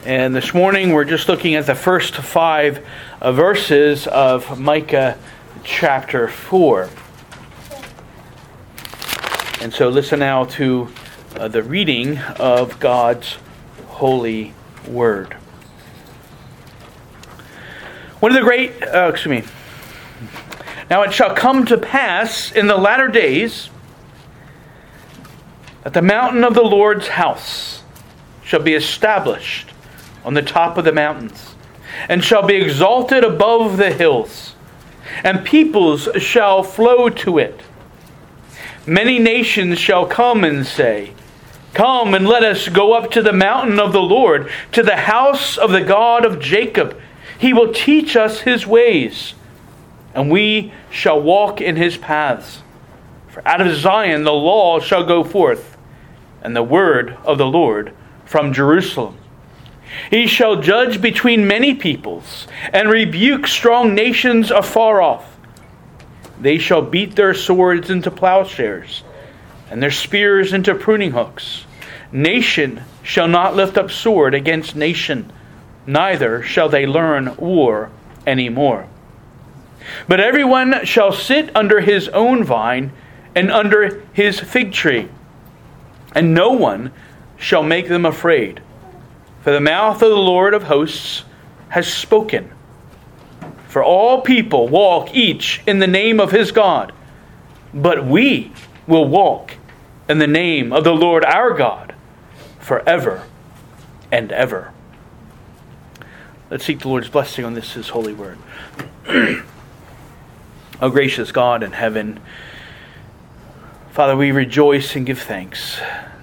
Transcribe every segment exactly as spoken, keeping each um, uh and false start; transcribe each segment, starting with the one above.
And this morning we're just looking at the first five uh, verses of Micah chapter four. And so listen now to uh, the reading of God's holy word. One of the great, uh, excuse me. Now it shall come to pass in the latter days that the mountain of the Lord's house shall be established on the top of the mountains, and shall be exalted above the hills, and peoples shall flow to it. Many nations shall come and say, Come and let us go up to the mountain of the Lord, to the house of the God of Jacob. He will teach us his ways, and we shall walk in his paths. For out of Zion the law shall go forth, and the word of the Lord from Jerusalem. He shall judge between many peoples, and rebuke strong nations afar off. They shall beat their swords into plowshares, and their spears into pruning hooks. Nation shall not lift up sword against nation, neither shall they learn war any more. But everyone shall sit under his own vine, and under his fig tree, and no one shall make them afraid. For the mouth of the Lord of hosts has spoken. For all people walk each in the name of his God, but we will walk in the name of the Lord our God forever and ever. Let's seek the Lord's blessing on this, his holy word. O gracious God in heaven, Father, we rejoice and give thanks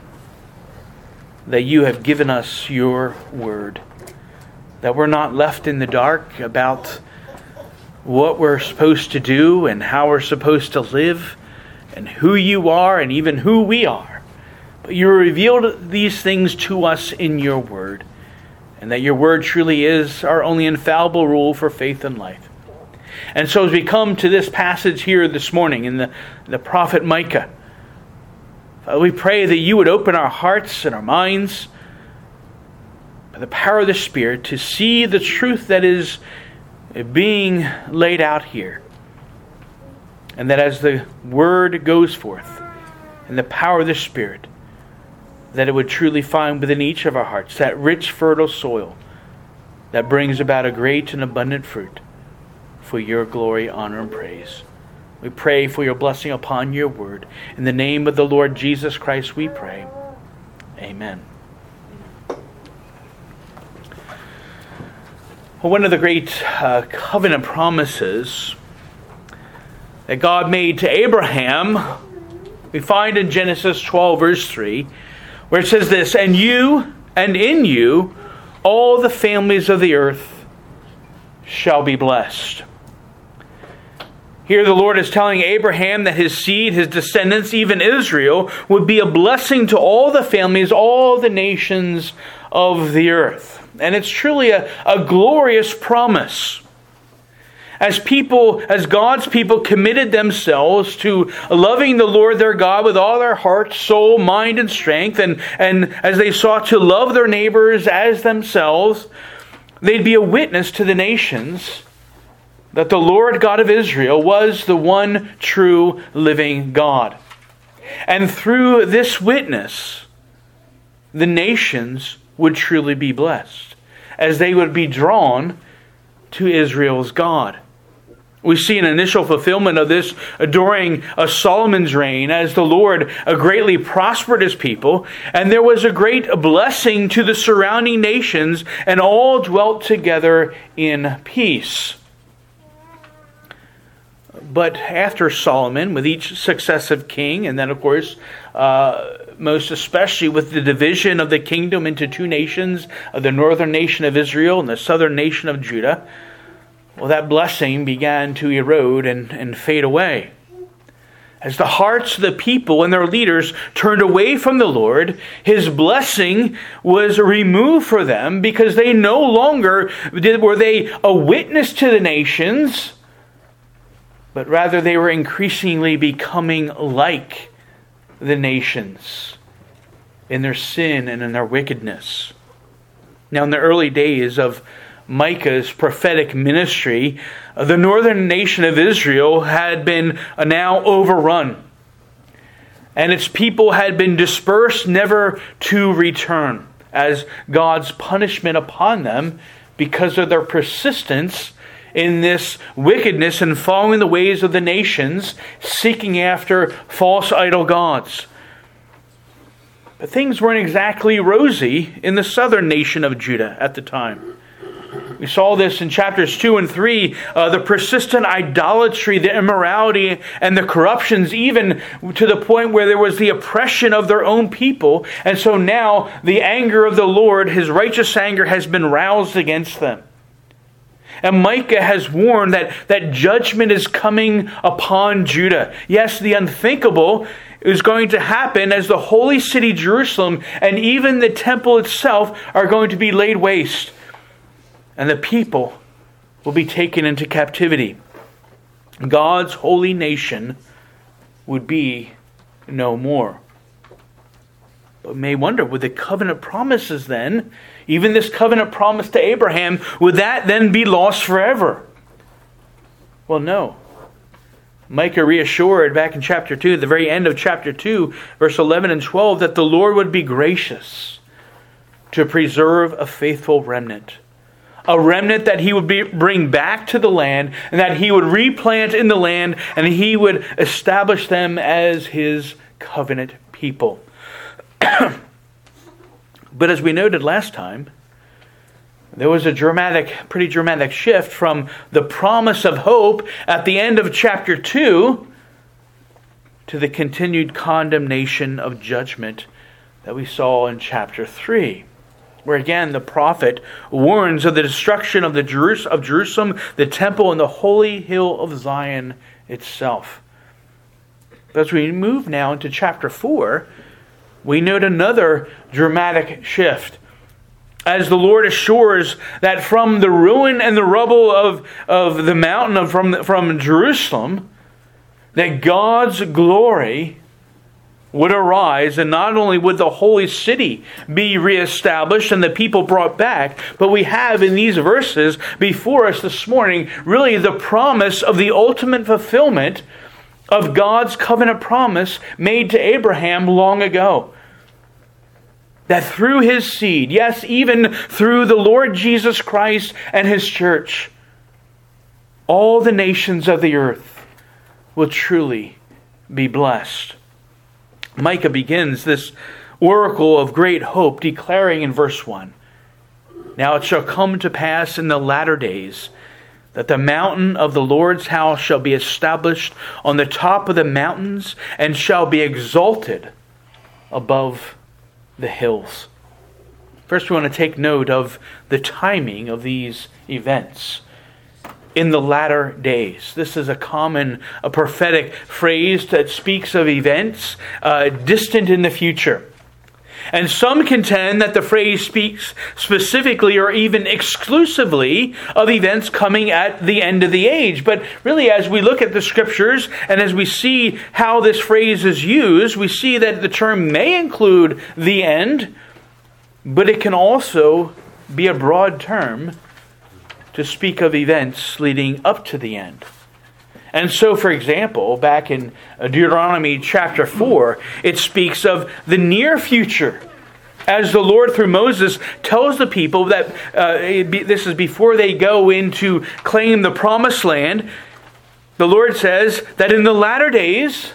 that you have given us your word, that we're not left in the dark about what we're supposed to do and how we're supposed to live and who you are and even who we are. But you revealed these things to us in your word, and that your word truly is our only infallible rule for faith and life. And so as we come to this passage here this morning in the, the prophet Micah, Father, we pray that you would open our hearts and our minds by the power of the Spirit to see the truth that is being laid out here. And that as the word goes forth in the power of the Spirit, that it would truly find within each of our hearts that rich, fertile soil that brings about a great and abundant fruit for your glory, honor, and praise. We pray for your blessing upon your word. In the name of the Lord Jesus Christ we pray. Amen. Well, one of the great uh, covenant promises that God made to Abraham, we find in Genesis twelve verse three, where it says this, And you, and in you, all the families of the earth shall be blessed. Here the Lord is telling Abraham that his seed, his descendants, even Israel, would be a blessing to all the families, all the nations of the earth. And it's truly a, a glorious promise. As people, as God's people committed themselves to loving the Lord their God with all their heart, soul, mind, and strength, and, and as they sought to love their neighbors as themselves, they'd be a witness to the nations that the Lord God of Israel was the one true living God. And through this witness, the nations would truly be blessed, as they would be drawn to Israel's God. We see an initial fulfillment of this during Solomon's reign, as the Lord greatly prospered his people, and there was a great blessing to the surrounding nations, and all dwelt together in peace. But after Solomon, with each successive king, and then of course, uh, most especially with the division of the kingdom into two nations, of the northern nation of Israel and the southern nation of Judah, well, that blessing began to erode and, and fade away. As the hearts of the people and their leaders turned away from the Lord, his blessing was removed for them, because they no longer did, were they a witness to the nations, but rather they were increasingly becoming like the nations in their sin and in their wickedness. Now, in the early days of Micah's prophetic ministry, the northern nation of Israel had been now overrun, and its people had been dispersed, never to return, as God's punishment upon them because of their persistence in this wickedness and following the ways of the nations, seeking after false idol gods. But things weren't exactly rosy in the southern nation of Judah at the time. We saw this in chapters two and three, uh, the persistent idolatry, the immorality, and the corruptions, even to the point where there was the oppression of their own people. And so now the anger of the Lord, His righteous anger, has been roused against them. And Micah has warned that, that judgment is coming upon Judah. Yes, the unthinkable is going to happen as the holy city Jerusalem and even the temple itself are going to be laid waste. And the people will be taken into captivity. God's holy nation would be no more. But may wonder, would the covenant promises then, even this covenant promise to Abraham, would that then be lost forever? Well, no. Micah reassured back in chapter two, the very end of chapter two, verse eleven and twelve, that the Lord would be gracious to preserve a faithful remnant. A remnant that He would be, bring back to the land, and that He would replant in the land, and He would establish them as His covenant people. But as we noted last time, there was a dramatic, pretty dramatic shift from the promise of hope at the end of chapter two to the continued condemnation of judgment that we saw in chapter three. Where again the prophet warns of the destruction of the Jerus- of Jerusalem, the temple, and the holy hill of Zion itself. But as we move now into chapter four, we note another dramatic shift. As the Lord assures that from the ruin and the rubble of, of the mountain of from, from Jerusalem, that God's glory would arise, and not only would the holy city be reestablished and the people brought back, but we have in these verses before us this morning really the promise of the ultimate fulfillment of God's covenant promise made to Abraham long ago. That through His seed, yes, even through the Lord Jesus Christ and His church, all the nations of the earth will truly be blessed. Micah begins this oracle of great hope, declaring in verse one, "Now it shall come to pass in the latter days that the mountain of the Lord's house shall be established on the top of the mountains and shall be exalted above the hills." First, we want to take note of the timing of these events. In the latter days. This is a common, a prophetic phrase that speaks of events uh, distant in the future. And some contend that the phrase speaks specifically or even exclusively of events coming at the end of the age. But really, as we look at the Scriptures and as we see how this phrase is used, we see that the term may include the end, but it can also be a broad term to speak of events leading up to the end. And so, for example, back in Deuteronomy chapter four, it speaks of the near future. As the Lord, through Moses, tells the people that uh, be, this is before they go in to claim the promised land, the Lord says that in the latter days,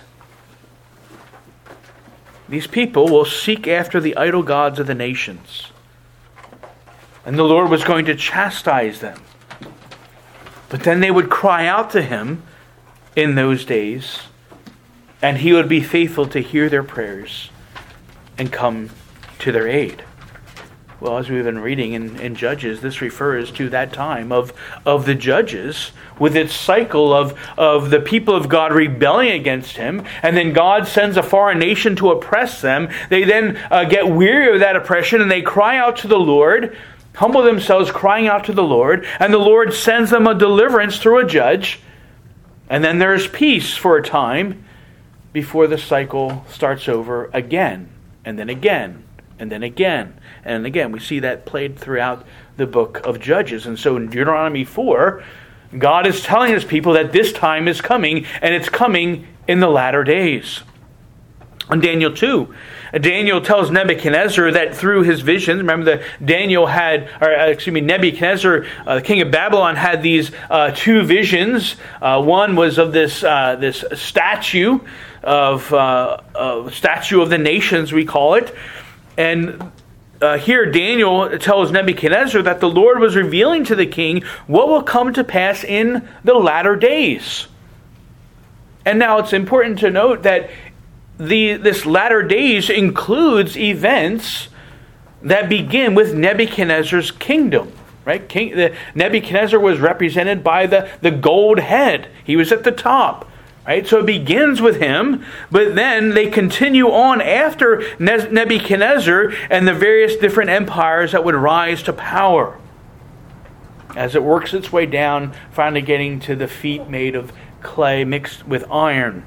these people will seek after the idol gods of the nations. And the Lord was going to chastise them. But then they would cry out to Him in those days, and He would be faithful to hear their prayers and come to their aid. Well, as we've been reading in, in Judges, this refers to that time of, of the judges with its cycle of, of the people of God rebelling against Him, and then God sends a foreign nation to oppress them. They then uh, get weary of that oppression, and they cry out to the Lord, humble themselves, crying out to the Lord, and the Lord sends them a deliverance through a judge, and then there's peace for a time before the cycle starts over again, and then again, and then again. And again, we see that played throughout the book of Judges. And so in Deuteronomy four, God is telling his people that this time is coming, and it's coming in the latter days. In Daniel two, Daniel tells Nebuchadnezzar that through his visions, remember that Daniel had, or excuse me, Nebuchadnezzar, uh, the king of Babylon, had these uh, two visions. Uh, one was of this uh, this statue of uh, uh, statue of the nations, we call it, and uh, here Daniel tells Nebuchadnezzar that the Lord was revealing to the king what will come to pass in the latter days. And now it's important to note that The, this latter days includes events that begin with Nebuchadnezzar's kingdom. Right? King, the, Nebuchadnezzar was represented by the, the gold head. He was at the top. Right? So it begins with him, but then they continue on after Nebuchadnezzar and the various different empires that would rise to power, as it works its way down, finally getting to the feet made of clay mixed with iron.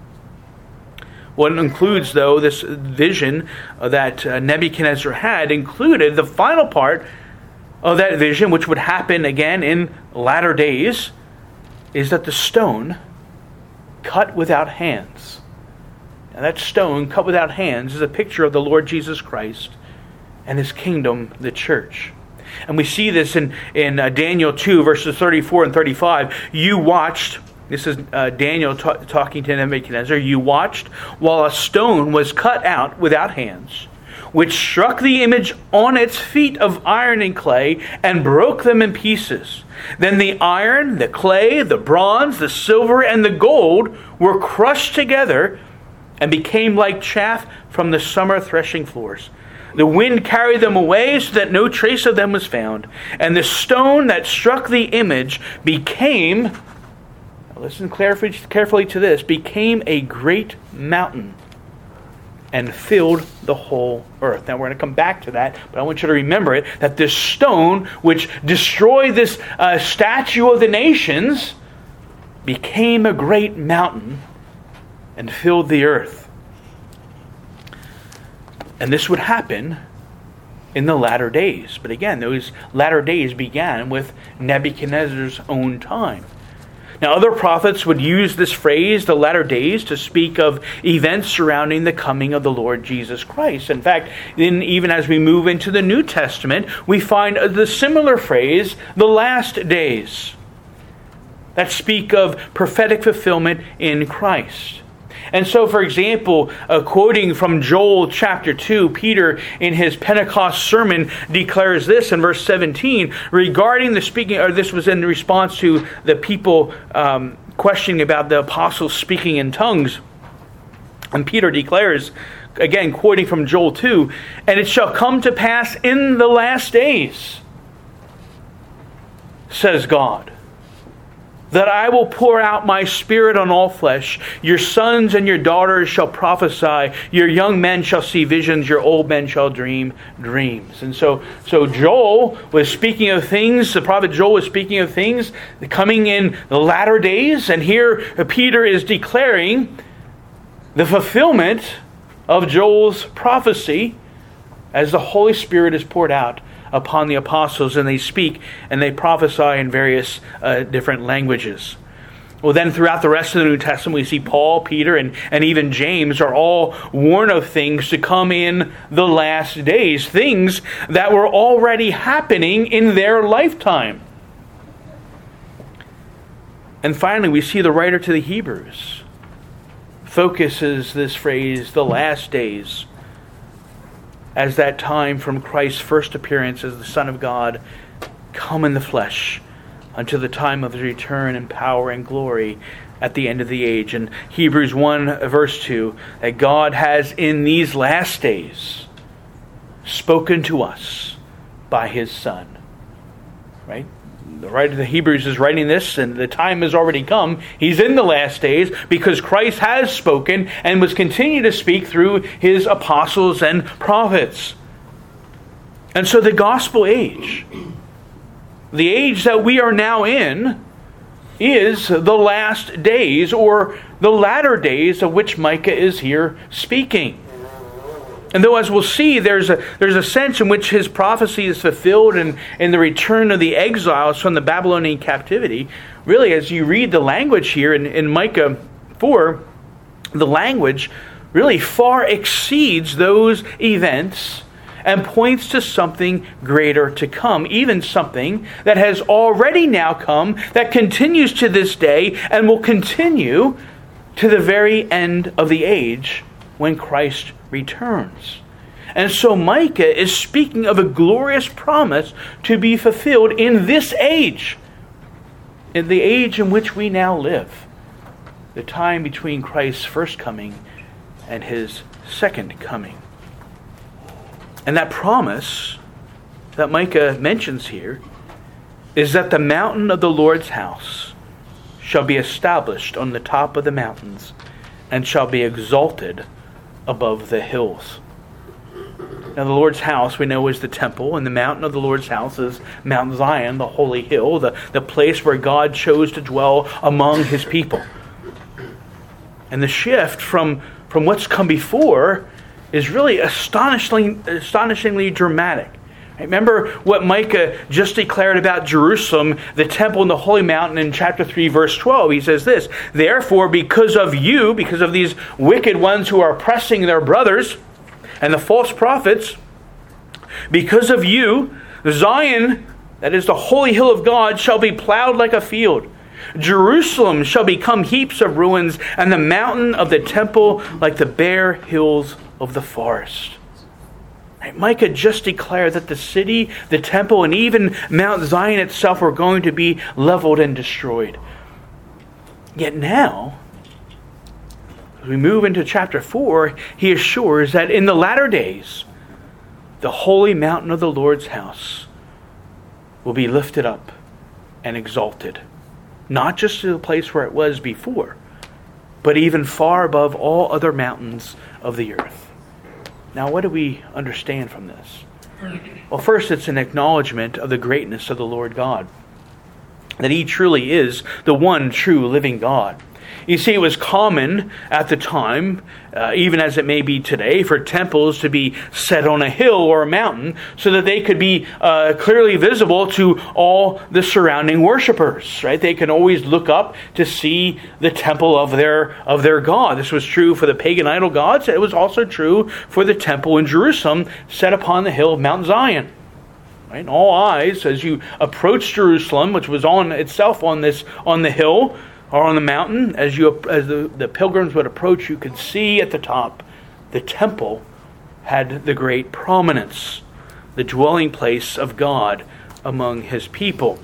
What includes, though, this vision that uh, Nebuchadnezzar had included the final part of that vision, which would happen again in latter days, is that the stone cut without hands. Now, that stone cut without hands is a picture of the Lord Jesus Christ and his kingdom, the church. And we see this in, in uh, Daniel two, verses thirty-four and thirty-five. You watched... This is uh, Daniel ta- talking to Nebuchadnezzar. You watched while a stone was cut out without hands, which struck the image on its feet of iron and clay and broke them in pieces. Then the iron, the clay, the bronze, the silver, and the gold were crushed together and became like chaff from the summer threshing floors. The wind carried them away so that no trace of them was found. And the stone that struck the image became... Listen carefully, carefully to this. Became a great mountain and filled the whole earth. Now we're going to come back to that, but I want you to remember it, that this stone which destroyed this uh, statue of the nations became a great mountain and filled the earth. And this would happen in the latter days. But again, those latter days began with Nebuchadnezzar's own time. Now, other prophets would use this phrase, the latter days, to speak of events surrounding the coming of the Lord Jesus Christ. In fact, in, even as we move into the New Testament, we find the similar phrase, the last days, that speak of prophetic fulfillment in Christ. And so, for example, uh, quoting from Joel chapter two, Peter in his Pentecost sermon declares this in verse seventeen regarding the speaking, or this was in response to the people um, questioning about the apostles speaking in tongues. And Peter declares, again quoting from Joel two, "And it shall come to pass in the last days, says God, that I will pour out my Spirit on all flesh. Your sons and your daughters shall prophesy. Your young men shall see visions. Your old men shall dream dreams." And so, so Joel was speaking of things, the prophet Joel was speaking of things coming in the latter days. And here Peter is declaring the fulfillment of Joel's prophecy as the Holy Spirit is poured out upon the apostles, and they speak and they prophesy in various uh, different languages. Well, then throughout the rest of the New Testament, we see Paul, Peter, and, and even James are all warned of things to come in the last days, things that were already happening in their lifetime. And finally, we see the writer to the Hebrews focuses this phrase, the last days, as that time from Christ's first appearance as the Son of God come in the flesh until the time of his return in power and glory at the end of the age. And Hebrews one verse two, that God has in these last days spoken to us by his Son. Right? The writer of the Hebrews is writing this, and the time has already come. He's in the last days because Christ has spoken and was continuing to speak through his apostles and prophets. And so the gospel age, the age that we are now in, is the last days, or the latter days of which Micah is here speaking. And though, as we'll see, there's a there's a sense in which his prophecy is fulfilled in, in the return of the exiles from the Babylonian captivity, really, as you read the language here in, in Micah four, the language really far exceeds those events and points to something greater to come, even something that has already now come, that continues to this day, and will continue to the very end of the age when Christ returns. And so Micah is speaking of a glorious promise to be fulfilled in this age, in the age in which we now live, the time between Christ's first coming and his second coming. And that promise that Micah mentions here is that the mountain of the Lord's house shall be established on the top of the mountains and shall be exalted above the hills. Now the Lord's house, we know, is the temple, and the mountain of the Lord's house is Mount Zion, the holy hill, the, the place where God chose to dwell among his people. And the shift from, from what's come before is really astonishingly, astonishingly dramatic. Remember what Micah just declared about Jerusalem, the temple and the holy mountain in chapter three, verse twelve. He says this, "Therefore, because of you, because of these wicked ones who are oppressing their brothers and the false prophets, because of you, Zion, that is the holy hill of God, shall be plowed like a field. Jerusalem shall become heaps of ruins, and the mountain of the temple like the bare hills of the forest." Right? Micah just declared that the city, the temple, and even Mount Zion itself were going to be leveled and destroyed. Yet now, as we move into chapter four, he assures that in the latter days, the holy mountain of the Lord's house will be lifted up and exalted. Not just to the place where it was before, but even far above all other mountains of the earth. Now, what do we understand from this? Well, first, it's an acknowledgement of the greatness of the Lord God. That he truly is the one true living God. You see, it was common at the time, uh, even as it may be today, for temples to be set on a hill or a mountain so that they could be uh, clearly visible to all the surrounding worshipers. Right? They could always look up to see the temple of their of their God. This was true for the pagan idol gods. It was also true for the temple in Jerusalem, set upon the hill of Mount Zion. Right? And all eyes, as you approach Jerusalem, which was on itself on this on the hill, or on the mountain, as you as the, the pilgrims would approach, you could see at the top the temple had the great prominence, the dwelling place of God among his people.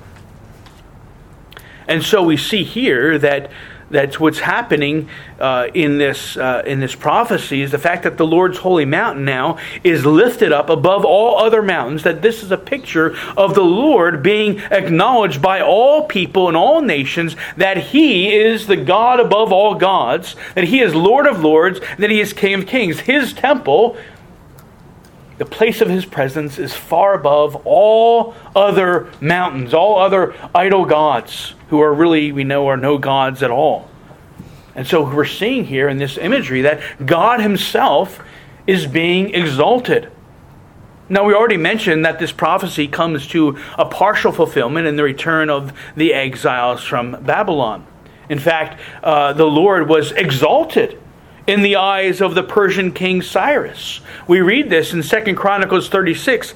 And so we see here that that's what's happening uh, in this uh, in this prophecy is the fact that the Lord's holy mountain now is lifted up above all other mountains, that this is a picture of the Lord being acknowledged by all people and all nations, that he is the God above all gods, that he is Lord of lords, that he is King of kings. His temple, the place of his presence, is far above all other mountains, all other idol gods, who are really, we know, are no gods at all. And so we're seeing here in this imagery that God himself is being exalted. Now, we already mentioned that this prophecy comes to a partial fulfillment in the return of the exiles from Babylon. In fact, uh, the Lord was exalted in the eyes of the Persian king Cyrus. We read this in Second Chronicles thirty-six.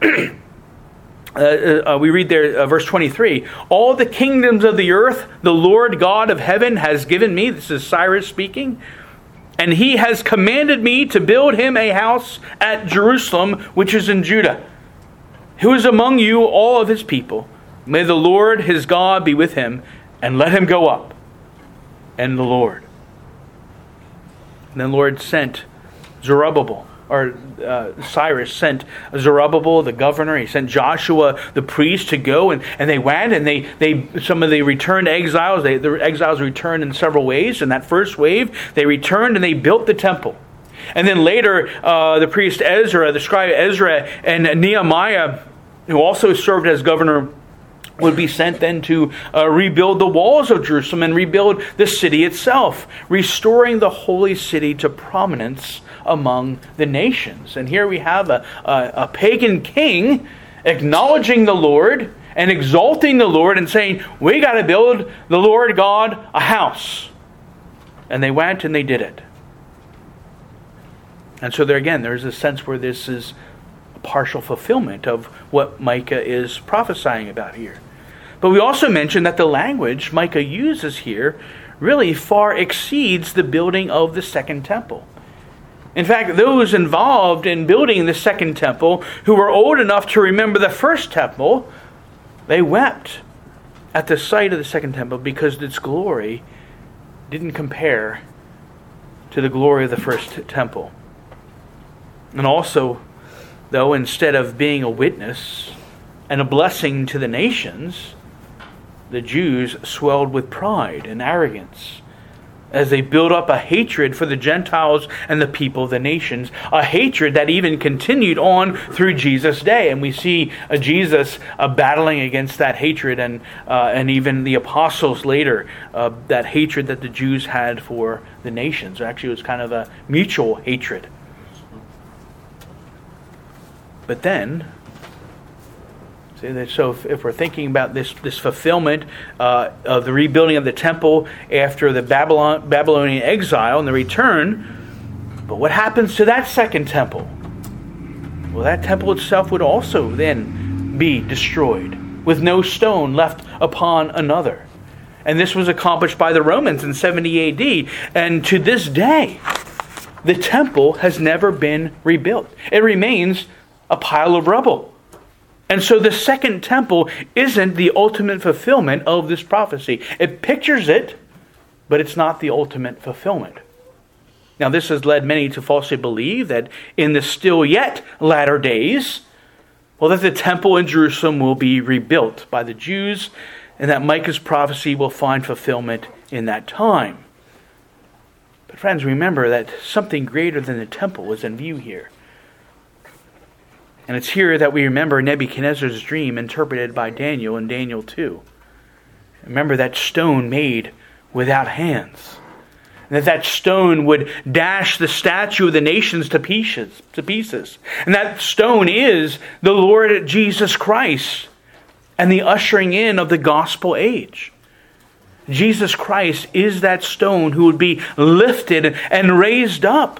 Uh, uh, we read there, uh, verse twenty-three. "All the kingdoms of the earth, the Lord God of heaven has given me." This is Cyrus speaking. "And he has commanded me to build him a house at Jerusalem, which is in Judah. Who is among you, all of his people? May the Lord his God be with him, and let him go up." And the Lord. And the Lord sent Zerubbabel. Or uh, Cyrus sent Zerubbabel, the governor. He sent Joshua, the priest, to go, and, and they went, and they they some of the returned exiles. They, the exiles returned in several ways. In that first wave, they returned and they built the temple. And then later, uh, the priest Ezra, the scribe Ezra, and Nehemiah, who also served as governor would be sent then to uh, rebuild the walls of Jerusalem and rebuild the city itself, restoring the holy city to prominence among the nations. And here we have a, a, a pagan king acknowledging the Lord and exalting the Lord and saying, we got to build the Lord God a house. And they went and they did it. And so there again, there's a sense where this is a partial fulfillment of what Micah is prophesying about here. But we also mentioned that the language Micah uses here really far exceeds the building of the second temple. In fact, those involved in building the second temple, who were old enough to remember the first temple, they wept at the sight of the second temple because its glory didn't compare to the glory of the first temple. And also, though, instead of being a witness and a blessing to the nations, the Jews swelled with pride and arrogance as they built up a hatred for the Gentiles and the people of the nations, a hatred that even continued on through Jesus' day. And we see uh, Jesus uh, battling against that hatred, and uh, and even the apostles later, uh, that hatred that the Jews had for the nations. Actually, it was kind of a mutual hatred. But then, so if, if we're thinking about this, this fulfillment uh, of the rebuilding of the temple after the Babylon, Babylonian exile and the return, but what happens to that second temple? Well, that temple itself would also then be destroyed, with no stone left upon another. And this was accomplished by the Romans in seventy A D. And to this day, the temple has never been rebuilt. It remains a pile of rubble. And so the second temple isn't the ultimate fulfillment of this prophecy. It pictures it, but it's not the ultimate fulfillment. Now, this has led many to falsely believe that in the still yet latter days, well, that the temple in Jerusalem will be rebuilt by the Jews, and that Micah's prophecy will find fulfillment in that time. But friends, remember that something greater than the temple is in view here. And it's here that we remember Nebuchadnezzar's dream interpreted by Daniel in Daniel two. Remember that stone made without hands. And that that stone would dash the statue of the nations to pieces, to pieces. And that stone is the Lord Jesus Christ and the ushering in of the gospel age. Jesus Christ is that stone who would be lifted and raised up.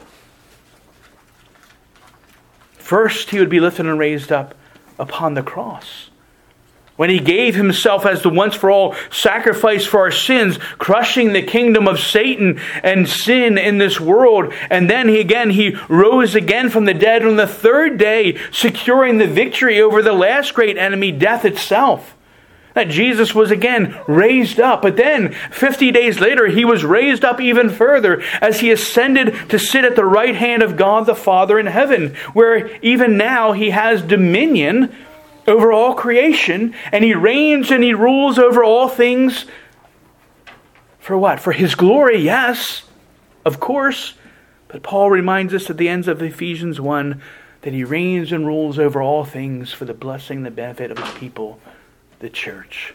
First, he would be lifted and raised up upon the cross, when he gave himself as the once-for-all sacrifice for our sins, crushing the kingdom of Satan and sin in this world. And then he again, he rose again from the dead on the third day, securing the victory over the last great enemy, death itself. That Jesus was again raised up. But then, fifty days later, he was raised up even further as he ascended to sit at the right hand of God the Father in heaven, where even now he has dominion over all creation, and he reigns and he rules over all things. For what? For his glory, yes, of course. But Paul reminds us at the ends of Ephesians one that he reigns and rules over all things for the blessing and the benefit of his people, the church.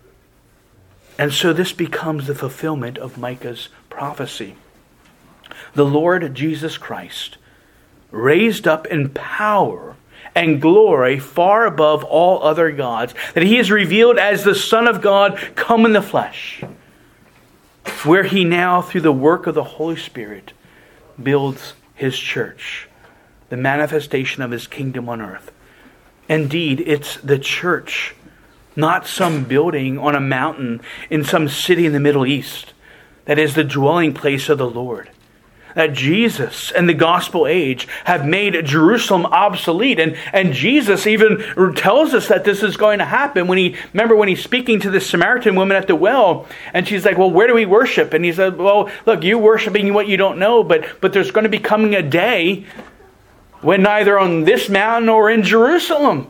And so this becomes the fulfillment of Micah's prophecy. The Lord Jesus Christ, raised up in power and glory far above all other gods, that he is revealed as the Son of God come in the flesh, where he now, through the work of the Holy Spirit, builds his church, the manifestation of his kingdom on earth. Indeed, it's the church, not some building on a mountain in some city in the Middle East, that is the dwelling place of the Lord. That Jesus and the gospel age have made Jerusalem obsolete. And, and Jesus even tells us that this is going to happen when he, remember when he's speaking to the Samaritan woman at the well, and she's like, well, where do we worship? And he said, well, look, you're worshiping what you don't know, but, but there's going to be coming a day when neither on this mountain or in Jerusalem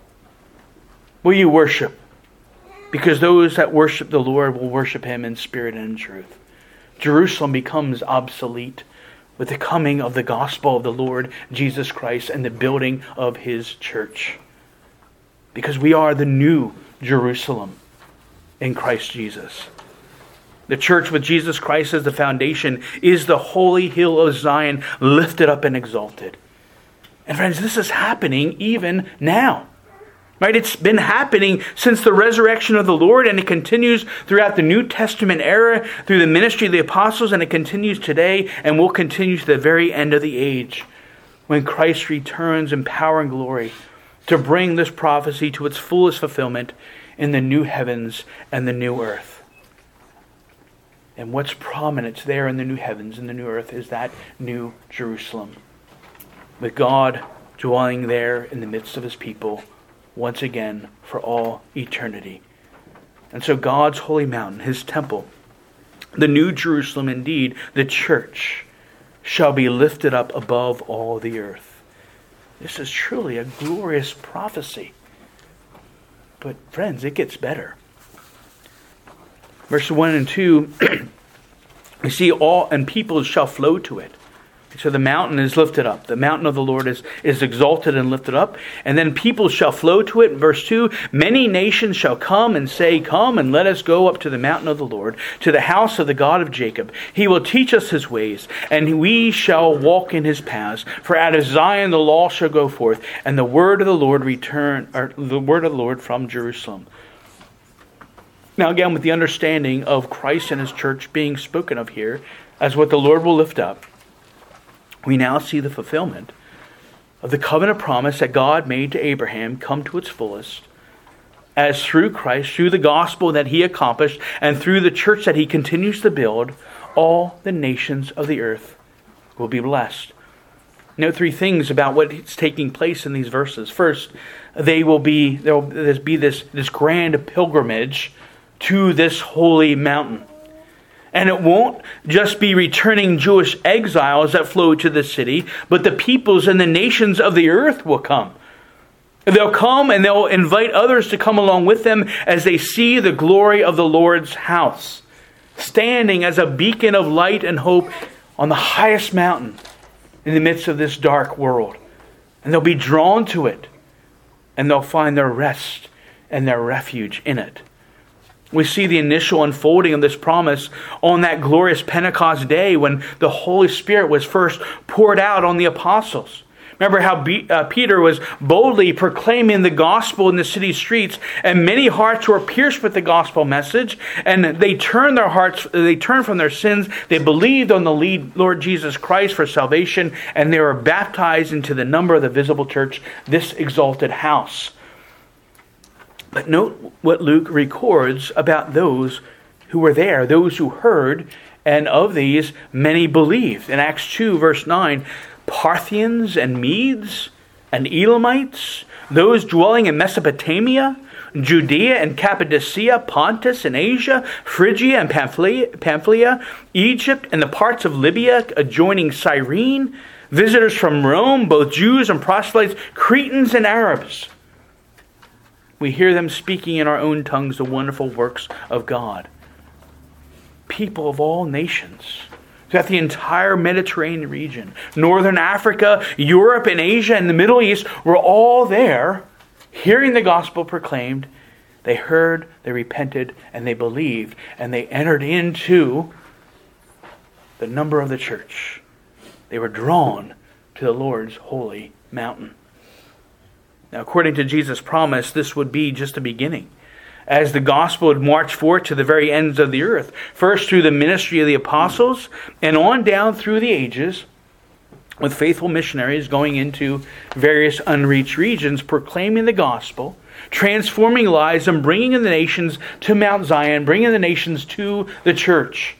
will you worship, because those that worship the Lord will worship him in spirit and in truth. Jerusalem becomes obsolete with the coming of the gospel of the Lord Jesus Christ and the building of his church. Because we are the new Jerusalem in Christ Jesus. The church with Jesus Christ as the foundation is the holy hill of Zion, lifted up and exalted. And friends, this is happening even now. Right? It's been happening since the resurrection of the Lord, and it continues throughout the New Testament era, through the ministry of the apostles, and it continues today and will continue to the very end of the age, when Christ returns in power and glory to bring this prophecy to its fullest fulfillment in the new heavens and the new earth. And what's prominent there in the new heavens and the new earth is that new Jerusalem, with God dwelling there in the midst of his people once again for all eternity. And so God's holy mountain, his temple, the new Jerusalem, indeed, the church, shall be lifted up above all the earth. This is truly a glorious prophecy. But friends, it gets better. Verse one and two, we see all, and people shall flow to it. So the mountain is lifted up. The mountain of the Lord is, is exalted and lifted up. And then people shall flow to it. Verse two, many nations shall come and say, come and let us go up to the mountain of the Lord, to the house of the God of Jacob. He will teach us his ways, and we shall walk in his paths. For out of Zion the law shall go forth, and the word of the Lord return, or the word of the Lord from Jerusalem. Now again, with the understanding of Christ and his church being spoken of here as what the Lord will lift up, we now see the fulfillment of the covenant promise that God made to Abraham come to its fullest, as through Christ, through the gospel that he accomplished, and through the church that he continues to build, all the nations of the earth will be blessed. Note three things about what is taking place in these verses. First, they will be there will be this, this grand pilgrimage to this holy mountain. And it won't just be returning Jewish exiles that flow to the city, but the peoples and the nations of the earth will come. They'll come and they'll invite others to come along with them as they see the glory of the Lord's house, standing as a beacon of light and hope on the highest mountain in the midst of this dark world. And they'll be drawn to it, and they'll find their rest and their refuge in it. We see the initial unfolding of this promise on that glorious Pentecost day when the Holy Spirit was first poured out on the apostles. Remember how Be- uh, Peter was boldly proclaiming the gospel in the city streets, and many hearts were pierced with the gospel message, and they turned their hearts, they turned from their sins, they believed on the lead Lord Jesus Christ for salvation, and they were baptized into the number of the visible church, this exalted house. But note what Luke records about those who were there, those who heard, and of these many believed. In Acts two, verse nine, Parthians and Medes and Elamites, those dwelling in Mesopotamia, Judea and Cappadocia, Pontus and Asia, Phrygia and Pamphylia, Pamphylia, Egypt and the parts of Libya adjoining Cyrene, visitors from Rome, both Jews and proselytes, Cretans and Arabs. We hear them speaking in our own tongues the wonderful works of God. People of all nations, throughout the entire Mediterranean region, Northern Africa, Europe, and Asia, and the Middle East, were all there, hearing the gospel proclaimed. They heard, they repented, and they believed, and they entered into the number of the church. They were drawn to the Lord's holy mountain. Now, according to Jesus' promise, this would be just a beginning, as the gospel would march forth to the very ends of the earth, first through the ministry of the apostles, and on down through the ages, with faithful missionaries going into various unreached regions, proclaiming the gospel, transforming lives, and bringing the nations to Mount Zion, bringing the nations to the church.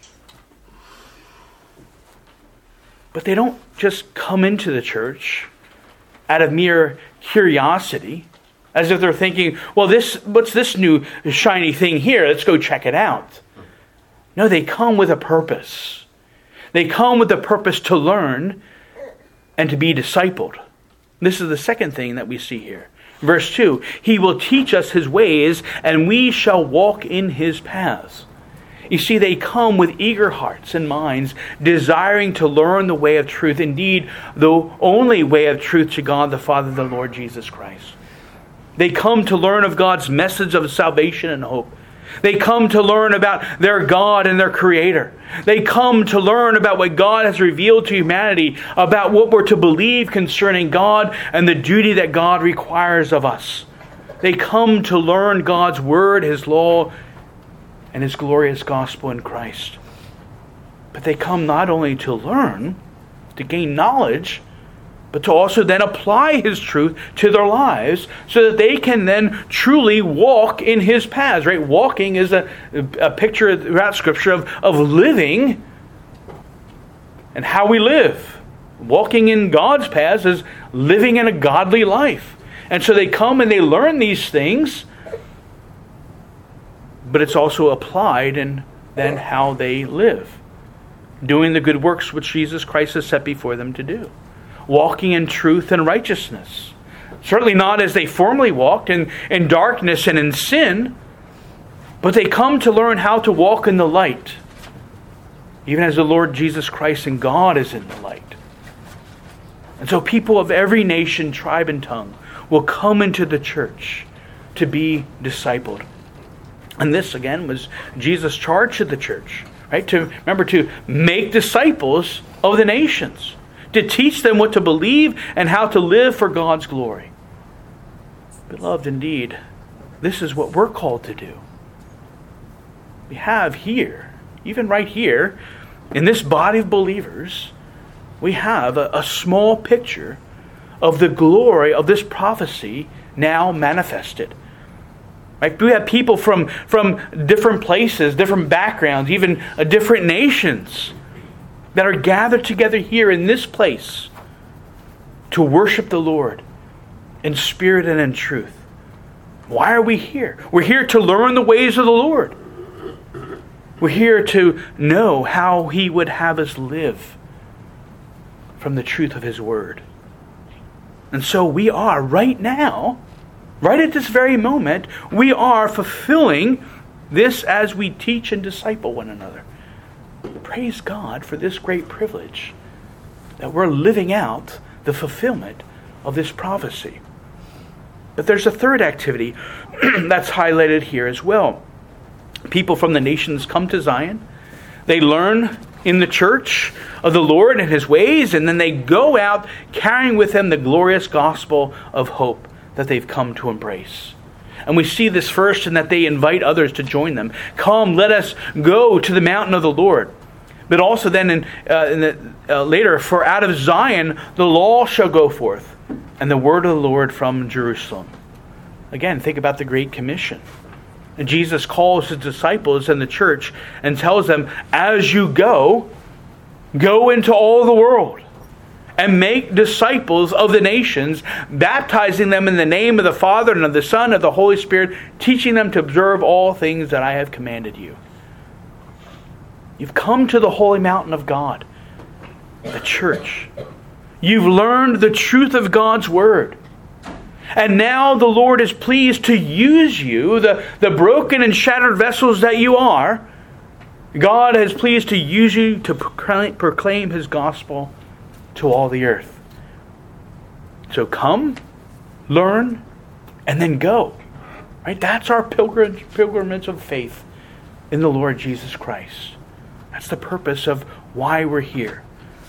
But they don't just come into the church out of mere curiosity, as if they're thinking, well, this what's this new shiny thing here? Let's go check it out. No, they come with a purpose. They come with the purpose to learn and to be discipled. This is the second thing that we see here. Verse two, he will teach us his ways, and we shall walk in his paths. You see, they come with eager hearts and minds, desiring to learn the way of truth, indeed, the only way of truth to God the Father, the Lord Jesus Christ. They come to learn of God's message of salvation and hope. They come to learn about their God and their Creator. They come to learn about what God has revealed to humanity, about what we're to believe concerning God and the duty that God requires of us. They come to learn God's Word, His law, and His glorious gospel in Christ. But they come not only to learn, to gain knowledge, but to also then apply His truth to their lives so that they can then truly walk in His paths. Right? Walking is a, a picture throughout Scripture of, of living and how we live. Walking in God's paths is living in a godly life. And so they come and they learn these things, but it's also applied in then how they live. Doing the good works which Jesus Christ has set before them to do. Walking in truth and righteousness. Certainly not as they formerly walked in, in darkness and in sin, but they come to learn how to walk in the light, even as the Lord Jesus Christ and God is in the light. And so people of every nation, tribe, and tongue will come into the church to be discipled. And this, again, was Jesus' charge to the church. Right? To remember, to make disciples of the nations. To teach them what to believe and how to live for God's glory. Beloved, indeed, this is what we're called to do. We have here, even right here, in this body of believers, we have a, a small picture of the glory of this prophecy now manifested. Right? We have people from, from different places, different backgrounds, even uh, different nations that are gathered together here in this place to worship the Lord in spirit and in truth. Why are we here? We're here to learn the ways of the Lord. We're here to know how He would have us live from the truth of His Word. And so we are right now, right at this very moment, we are fulfilling this as we teach and disciple one another. Praise God for this great privilege that we're living out the fulfillment of this prophecy. But there's a third activity that's highlighted here as well. People from the nations come to Zion. They learn in the church of the Lord and His ways, and then they go out carrying with them the glorious gospel of hope that they've come to embrace. And we see this first in that they invite others to join them. Come, let us go to the mountain of the Lord. But also then in, uh, in the, uh, later, for out of Zion the law shall go forth, and the word of the Lord from Jerusalem. Again, think about the Great Commission. And Jesus calls His disciples in the church and tells them, as you go, go into all the world and make disciples of the nations, baptizing them in the name of the Father and of the Son and of the Holy Spirit, teaching them to observe all things that I have commanded you. You've come to the holy mountain of God, the church. You've learned the truth of God's Word. And now the Lord is pleased to use you, the, the broken and shattered vessels that you are. God is pleased to use you to proclaim, proclaim His gospel to all the earth. So come, learn, and then go. Right? That's our pilgrimage, pilgrimage of faith in the Lord Jesus Christ. That's the purpose of why we're here.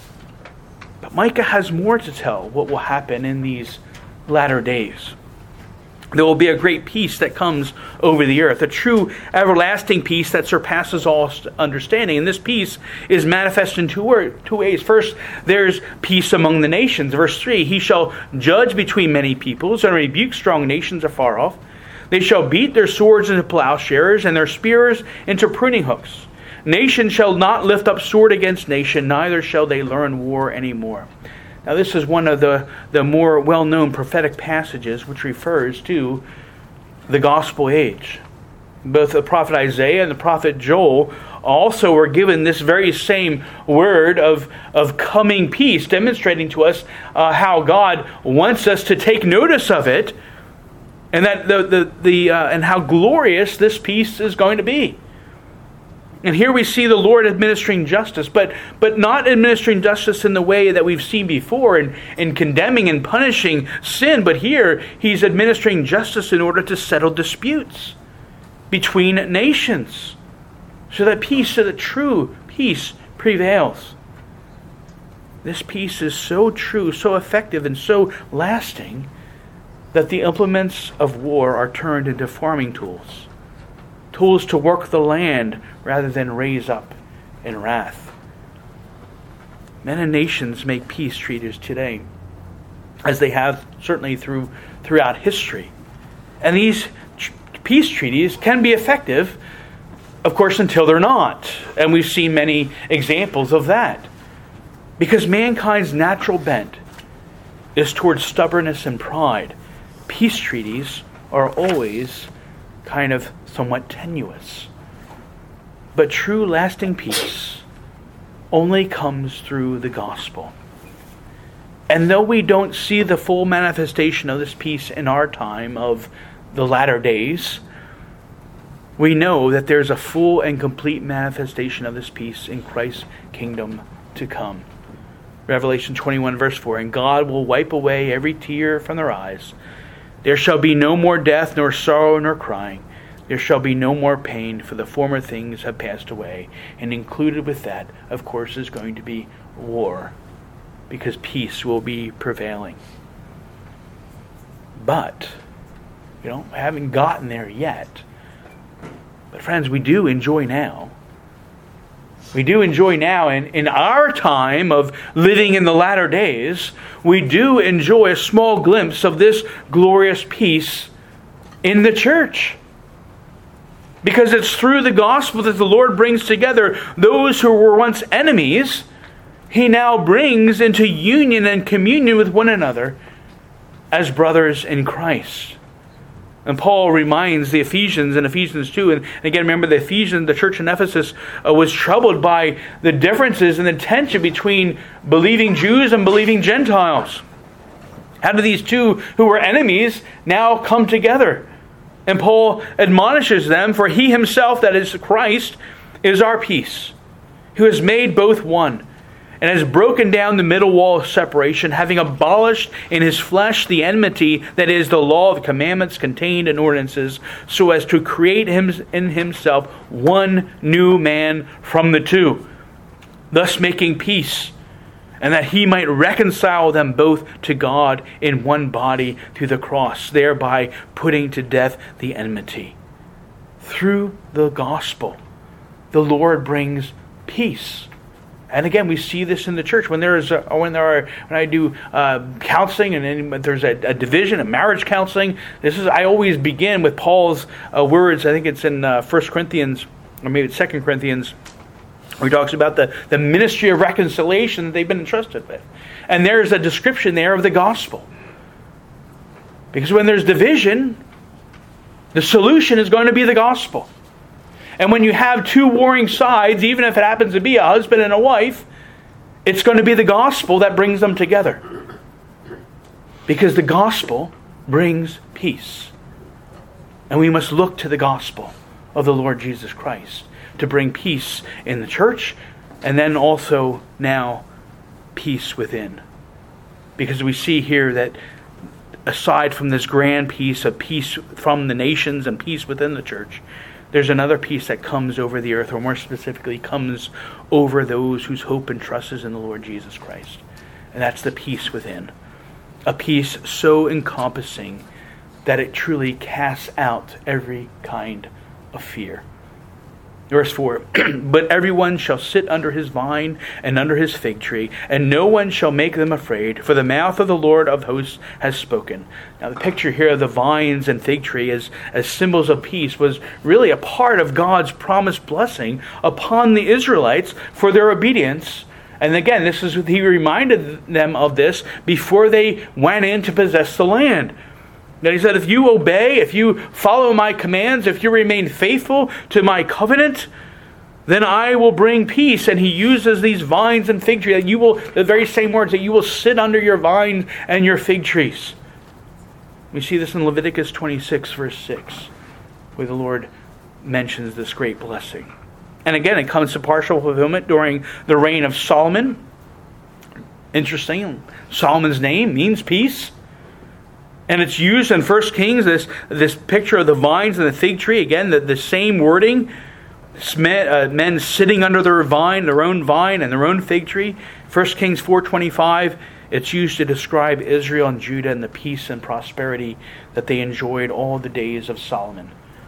But Micah has more to tell what will happen in these latter days. There will be a great peace that comes over the earth, a true everlasting peace that surpasses all understanding. And this peace is manifest in two, two ways. First, there's peace among the nations. Verse three, He shall judge between many peoples and rebuke strong nations afar off. They shall beat their swords into plowshares and their spears into pruning hooks. Nation shall not lift up sword against nation, neither shall they learn war anymore. Now this is one of the, the more well-known prophetic passages which refers to the gospel age. Both the prophet Isaiah and the prophet Joel also were given this very same word of, of coming peace, demonstrating to us uh, how God wants us to take notice of it, and that the the, the uh, and how glorious this peace is going to be. And here we see the Lord administering justice, but but not administering justice in the way that we've seen before in, in condemning and punishing sin, but here he's administering justice in order to settle disputes between nations, so that peace, so that true peace prevails. This peace is so true, so effective, and so lasting that the implements of war are turned into farming tools. Tools to work the land rather than raise up in wrath. Men and nations make peace treaties today, as they have certainly through throughout history. And these tr- peace treaties can be effective, of course, until they're not. And we've seen many examples of that. Because mankind's natural bent is towards stubbornness and pride, peace treaties are always kind of somewhat tenuous. But true lasting peace only comes through the gospel. And though we don't see the full manifestation of this peace in our time of the latter days, we know that there's a full and complete manifestation of this peace in Christ's kingdom to come. Revelation twenty-one verse four, and God will wipe away every tear from their eyes. There shall be no more death, nor sorrow, nor crying. There shall be no more pain, for the former things have passed away. And included with that, of course, is going to be war, because peace will be prevailing. But, you know, I haven't gotten there yet. But friends, we do enjoy now. We do enjoy now, and in our time of living in the latter days, we do enjoy a small glimpse of this glorious peace in the church. Because it's through the gospel that the Lord brings together those who were once enemies. He now brings into union and communion with one another as brothers in Christ. And Paul reminds the Ephesians in Ephesians two, and again, remember the Ephesians, the church in Ephesus, uh, was troubled by the differences and the tension between believing Jews and believing Gentiles. How do these two who were enemies now come together? And Paul admonishes them, for he himself, that is Christ, is our peace, who has made both one, and has broken down the middle wall of separation, having abolished in his flesh the enmity, that is, the law of commandments contained in ordinances, so as to create him in himself one new man from the two, thus making peace, and that he might reconcile them both to God in one body through the cross, thereby putting to death the enmity. Through the gospel, the Lord brings peace. And again, we see this in the church when there is a, when there are when I do uh, counseling, and then there's a, a division, a marriage counseling. This is I always begin with Paul's uh, words. I think it's in uh, First Corinthians, or maybe it's Second Corinthians, where he talks about the, the ministry of reconciliation that they've been entrusted with. And there's a description there of the gospel. Because when there's division, the solution is going to be the gospel. And when you have two warring sides, even if it happens to be a husband and a wife, it's going to be the gospel that brings them together. Because the gospel brings peace. And we must look to the gospel of the Lord Jesus Christ to bring peace in the church, and then also now peace within. Because we see here that aside from this grand peace of peace from the nations and peace within the church, there's another peace that comes over the earth, or more specifically comes over those whose hope and trust is in the Lord Jesus Christ. And that's the peace within. A peace so encompassing that it truly casts out every kind of fear. Verse four, but everyone shall sit under his vine and under his fig tree, and no one shall make them afraid, for the mouth of the Lord of hosts has spoken. Now the picture here of the vines and fig tree as, as symbols of peace was really a part of God's promised blessing upon the Israelites for their obedience. And again, this is he reminded them of this before they went in to possess the land. That he said, if you obey, if you follow my commands, if you remain faithful to my covenant, then I will bring peace. And he uses these vines and fig trees. That you will, the very same words, that you will sit under your vines and your fig trees. We see this in Leviticus twenty-six, verse six, where the Lord mentions this great blessing. And again, it comes to partial fulfillment during the reign of Solomon. Interesting. Solomon's name means peace. And it's used in First Kings, this, this picture of the vines and the fig tree. Again, the, the same wording. Men, uh, men sitting under their vine, their own vine and their own fig tree. First Kings four twenty-five, it's used to describe Israel and Judah and the peace and prosperity that they enjoyed all the days of Solomon.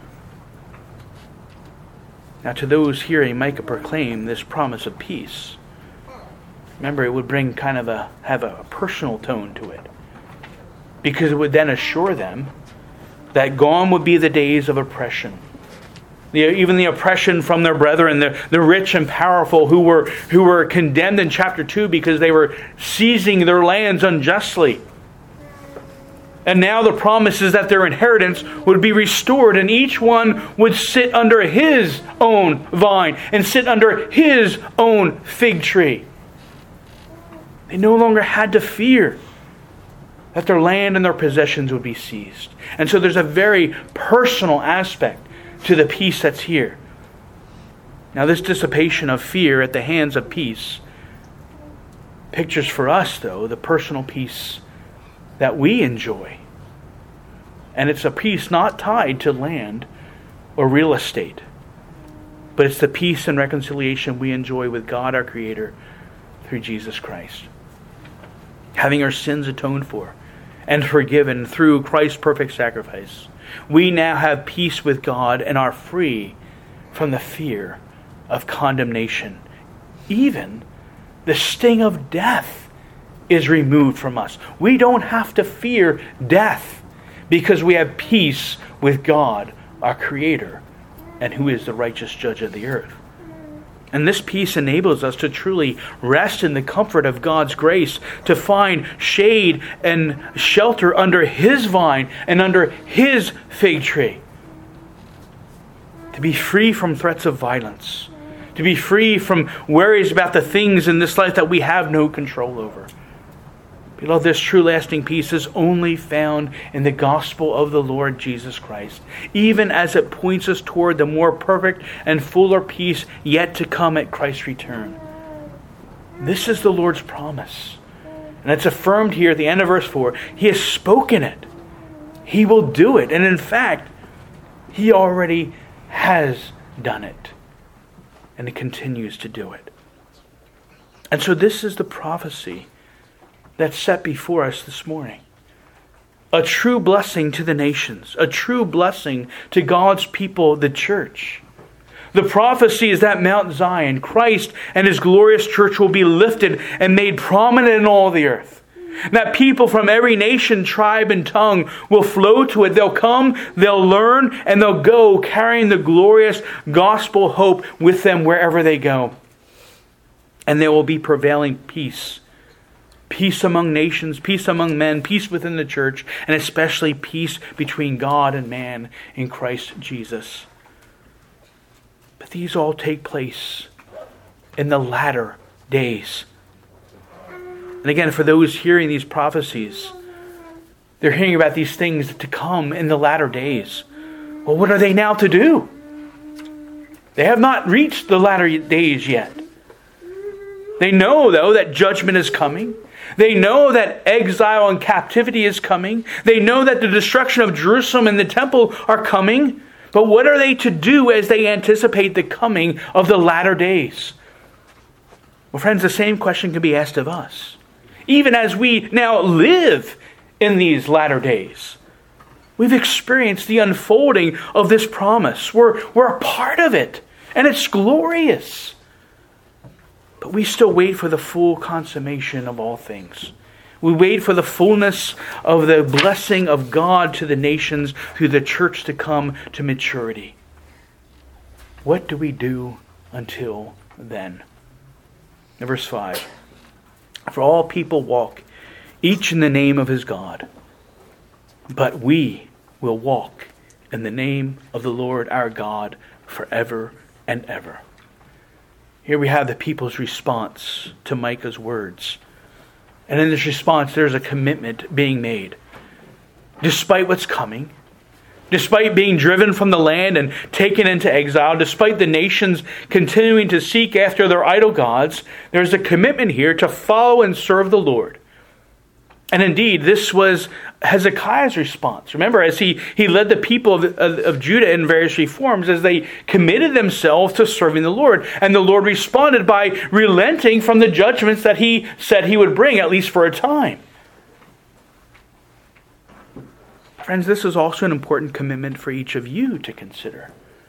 Now to those hearing Micah proclaim this promise of peace, remember it would bring kind of a, have a personal tone to it. Because it would then assure them that gone would be the days of oppression. The, even the oppression from their brethren, the, the rich and powerful who were, who were condemned in chapter two because they were seizing their lands unjustly. And now the promise is that their inheritance would be restored and each one would sit under his own vine and sit under his own fig tree. They no longer had to fear that their land and their possessions would be seized. And so there's a very personal aspect to the peace that's here. Now this dissipation of fear at the hands of peace pictures for us, though, the personal peace that we enjoy. And it's a peace not tied to land or real estate, but it's the peace and reconciliation we enjoy with God our Creator through Jesus Christ. Having our sins atoned for and forgiven through Christ's perfect sacrifice, we now have peace with God and are free from the fear of condemnation. Even the sting of death is removed from us. We don't have to fear death because we have peace with God, our Creator, and who is the righteous judge of the earth. And this peace enables us to truly rest in the comfort of God's grace, to find shade and shelter under His vine and under His fig tree. To be free from threats of violence. To be free from worries about the things in this life that we have no control over. Beloved, this true lasting peace is only found in the gospel of the Lord Jesus Christ, even as it points us toward the more perfect and fuller peace yet to come at Christ's return. This is the Lord's promise. And it's affirmed here at the end of verse four. He has spoken it. He will do it. And in fact, He already has done it. And He continues to do it. And so this is the prophecy that's set before us this morning. A true blessing to the nations. A true blessing to God's people, the church. The prophecy is that Mount Zion, Christ and His glorious church will be lifted and made prominent in all the earth. That people from every nation, tribe, and tongue will flow to it. They'll come, they'll learn, and they'll go carrying the glorious gospel hope with them wherever they go. And there will be prevailing peace. Peace among nations, peace among men, peace within the church, and especially peace between God and man in Christ Jesus. But these all take place in the latter days. And again, for those hearing these prophecies, they're hearing about these things to come in the latter days. Well, what are they now to do? They have not reached the latter days yet. They know, though, that judgment is coming. They know that exile and captivity is coming. They know that the destruction of Jerusalem and the temple are coming. But what are they to do as they anticipate the coming of the latter days? Well, friends, the same question can be asked of us. Even as we now live in these latter days, we've experienced the unfolding of this promise. We're, we're a part of it, and it's glorious. But we still wait for the full consummation of all things. We wait for the fullness of the blessing of God to the nations through the church to come to maturity. What do we do until then? In verse five. For all people walk, each in the name of his God. But we will walk in the name of the Lord our God forever and ever. Here we have the people's response to Micah's words. And in this response, there's a commitment being made. Despite what's coming, Despite being driven from the land and taken into exile, despite the nations continuing to seek after their idol gods, there's a commitment here to follow and serve the Lord. And indeed, this was Hezekiah's response. Remember, as he, he led the people of, of, of Judah in various reforms, as they committed themselves to serving the Lord. And the Lord responded by relenting from the judgments that he said he would bring, at least for a time. Friends, this is also an important commitment for each of you to consider.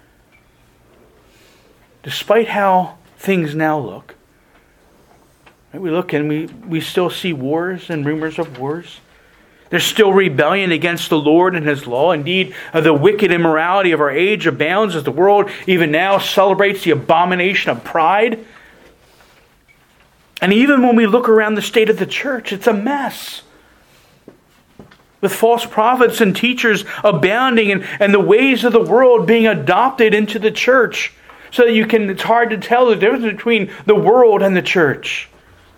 Despite how things now look, we look and we, we still see wars and rumors of wars. There's still rebellion against the Lord and His law. Indeed, the wicked immorality of our age abounds as the world even now celebrates the abomination of pride. And even when we look around the state of the church, it's a mess. With false prophets and teachers abounding and, and the ways of the world being adopted into the church. So that you can, it's hard to tell the difference between the world and the church.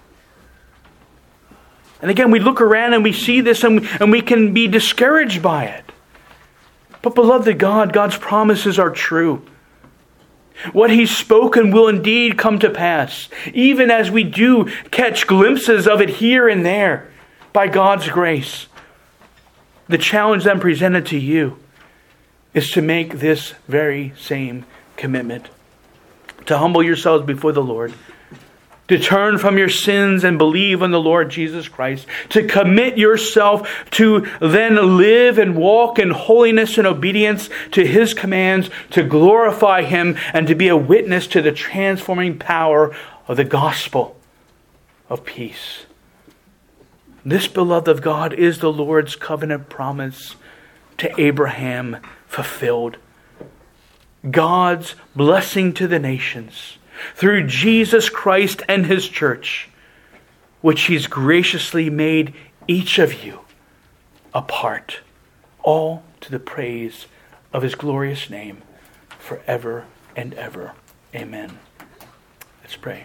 And again, we look around and we see this and, and we can be discouraged by it. But beloved of God, God's promises are true. What He's spoken will indeed come to pass, even as we do catch glimpses of it here and there by God's grace. The challenge then presented to you is to make this very same commitment. To humble yourselves before the Lord. To turn from your sins and believe in the Lord Jesus Christ. To commit yourself to then live and walk in holiness and obedience to His commands. To glorify Him and to be a witness to the transforming power of the gospel of peace. This, beloved of God, is the Lord's covenant promise to Abraham fulfilled. God's blessing to the nations through Jesus Christ and His church, which He's graciously made each of you a part, all to the praise of His glorious name forever and ever. Amen. Let's pray.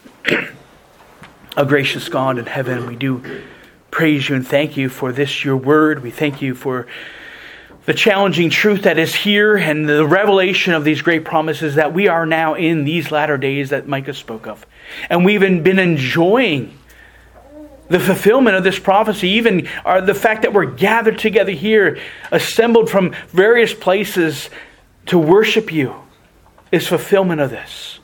O gracious God in heaven, we do praise You and thank You for this, Your word. We thank You for the challenging truth that is here and the revelation of these great promises that we are now in these latter days that Micah spoke of. And we've been enjoying the fulfillment of this prophecy, even are the fact that we're gathered together here, assembled from various places to worship You, is fulfillment of this.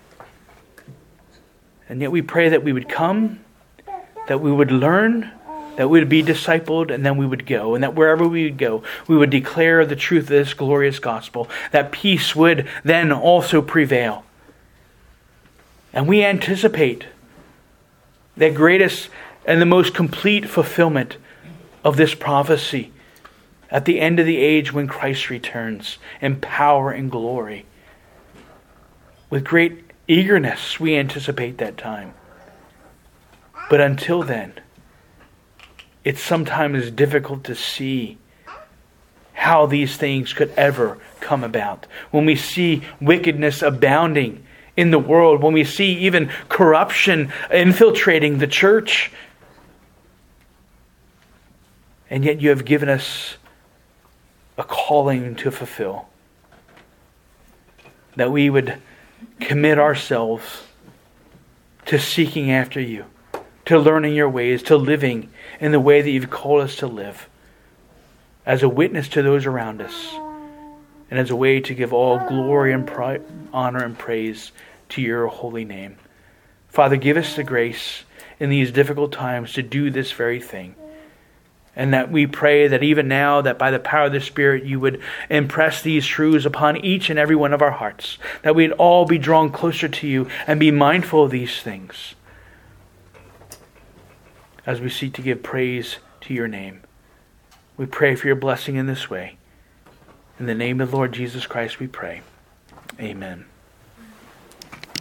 And yet we pray that we would come, that we would learn, that we would be discipled, and then we would go. And that wherever we would go, we would declare the truth of this glorious gospel. That peace would then also prevail. And we anticipate the greatest and the most complete fulfillment of this prophecy at the end of the age when Christ returns in power and glory. With great eagerness, we anticipate that time. But until then, it's sometimes difficult to see how these things could ever come about. When we see wickedness abounding in the world, when we see even corruption infiltrating the church. And yet You have given us a calling to fulfill. That we would commit ourselves to seeking after You, to learning Your ways, to living in the way that You've called us to live, as a witness to those around us, and as a way to give all glory and pri- honor and praise to Your holy name. Father, give us the grace in these difficult times to do this very thing. And that we pray that even now, that by the power of the Spirit, You would impress these truths upon each and every one of our hearts. That we'd all be drawn closer to You and be mindful of these things as we seek to give praise to Your name. We pray for Your blessing in this way. In the name of the Lord Jesus Christ we pray. Amen.